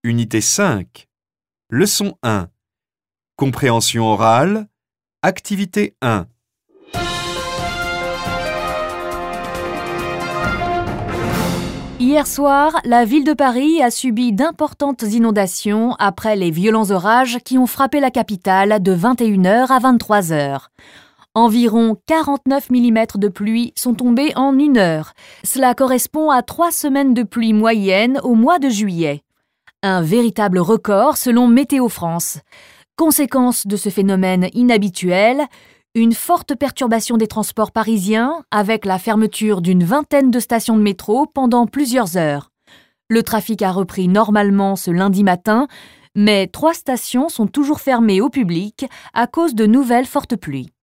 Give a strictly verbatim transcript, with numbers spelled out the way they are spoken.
Unité cinq. Leçon un. Compréhension orale. Activité un. Hier soir, la ville de Paris a subi d'importantes inondations après les violents orages qui ont frappé la capitale de vingt et une heures à vingt-trois heures. Environ quarante-neuf millimètres de pluie sont tombés en une heure. Cela correspond à trois semaines de pluie moyenne au mois de juillet. Un véritable record selon Météo France. Conséquence de ce phénomène inhabituel, une forte perturbation des transports parisiens avec la fermeture d'une vingtaine de stations de métro pendant plusieurs heures. Le trafic a repris normalement ce lundi matin, mais trois stations sont toujours fermées au public à cause de nouvelles fortes pluies.